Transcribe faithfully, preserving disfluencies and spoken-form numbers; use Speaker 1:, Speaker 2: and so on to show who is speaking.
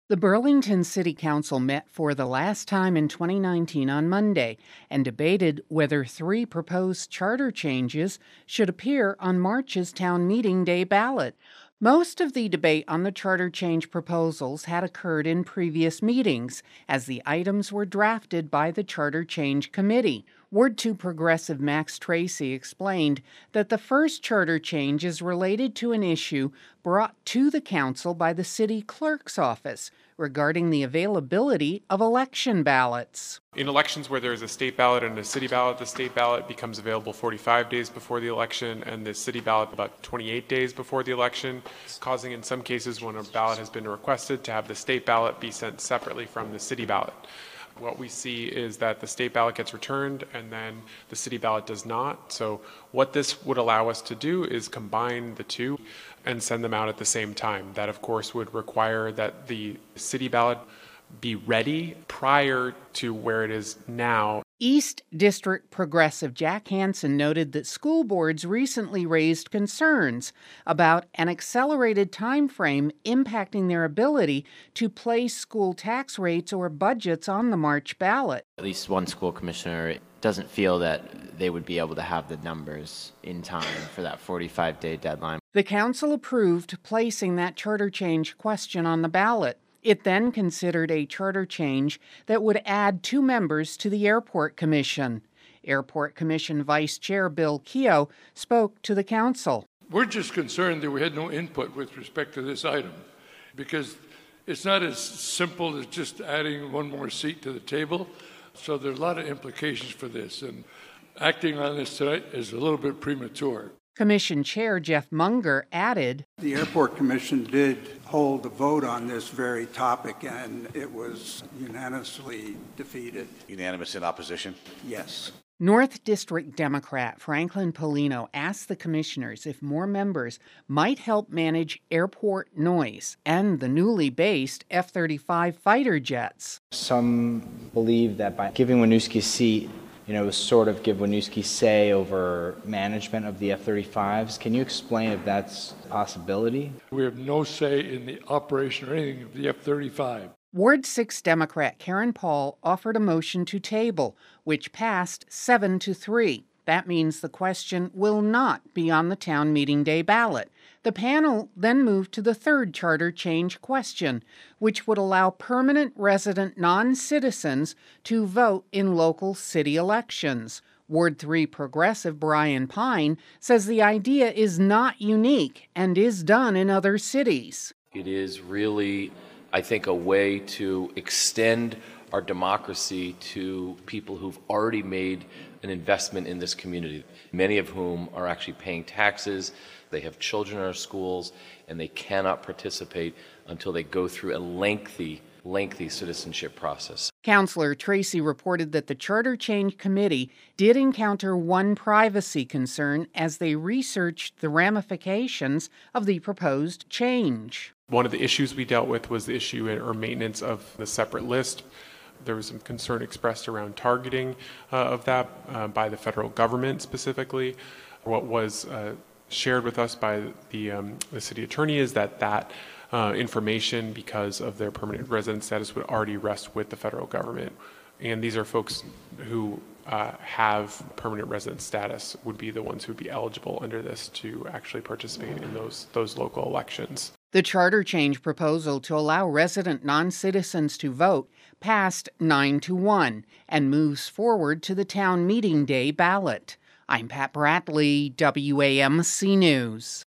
Speaker 1: The Burlington City Council met for the last time in twenty nineteen on Monday and debated whether three proposed charter changes should appear on March's town meeting day ballot. Most of the debate on the charter change proposals had occurred in previous meetings, as the items were drafted by the Charter Change Committee. Ward two Progressive Max Tracy explained that the first charter change is related to an issue brought to the council by the city clerk's office regarding the availability of election ballots.
Speaker 2: In elections where there is a state ballot and a city ballot, the state ballot becomes available forty-five days before the election and the city ballot about twenty-eight days before the election, causing in some cases when a ballot has been requested to have the state ballot be sent separately from the city ballot. What we see is that the state ballot gets returned and then the city ballot does not. So what this would allow us to do is combine the two and send them out at the same time. That, of course, would require that the city ballot be ready prior to where it is now.
Speaker 1: East District Progressive Jack Hansen noted that school boards recently raised concerns about an accelerated time frame impacting their ability to place school tax rates or budgets on the March ballot.
Speaker 3: At least one school commissioner doesn't feel that they would be able to have the numbers in time for that forty-five day deadline.
Speaker 1: The council approved placing that charter change question on the ballot. It then considered a charter change that would add two members to the Airport Commission. Airport Commission Vice Chair Bill Keogh spoke to the council.
Speaker 4: We're just concerned that we had no input with respect to this item because it's not as simple as just adding one more seat to the table. So there are a lot of implications for this, and acting on this tonight is a little bit premature.
Speaker 1: Commission Chair Jeff Munger added,
Speaker 5: The Airport Commission did hold a vote on this very topic, and it was unanimously defeated.
Speaker 6: Unanimous in opposition?
Speaker 5: Yes.
Speaker 1: North District Democrat Franklin Polino asked the commissioners if more members might help manage airport noise and the newly based F thirty-five fighter jets.
Speaker 7: Some believe that by giving Winooski a seat, you know, sort of give Winooski say over management of the F thirty-fives. Can you explain if that's a possibility?
Speaker 4: We have no say in the operation or anything of the F thirty-five.
Speaker 1: Ward six Democrat Karen Paul offered a motion to table, which passed seven to three. That means the question will not be on the town meeting day ballot. The panel then moved to the third charter change question, which would allow permanent resident non-citizens to vote in local city elections. Ward three Progressive Brian Pine says the idea is not unique and is done in other cities.
Speaker 8: It is really, I think, a way to extend our democracy to people who've already made an investment in this community, many of whom are actually paying taxes, they have children in our schools, and they cannot participate until they go through a lengthy, lengthy citizenship process.
Speaker 1: Councilor Tracy reported that the Charter Change Committee did encounter one privacy concern as they researched the ramifications of the proposed change.
Speaker 2: One of the issues we dealt with was the issue or maintenance of the separate list. There was some concern expressed around targeting uh, of that uh, by the federal government specifically. What was uh, shared with us by the, um, the city attorney is that that uh, information, because of their permanent resident status, would already rest with the federal government. And these are folks who uh, have permanent resident status would be the ones who would be eligible under this to actually participate in those, those local elections.
Speaker 1: The charter change proposal to allow resident non-citizens to vote passed nine to one and moves forward to the town meeting day ballot. I'm Pat Bradley, W A M C News.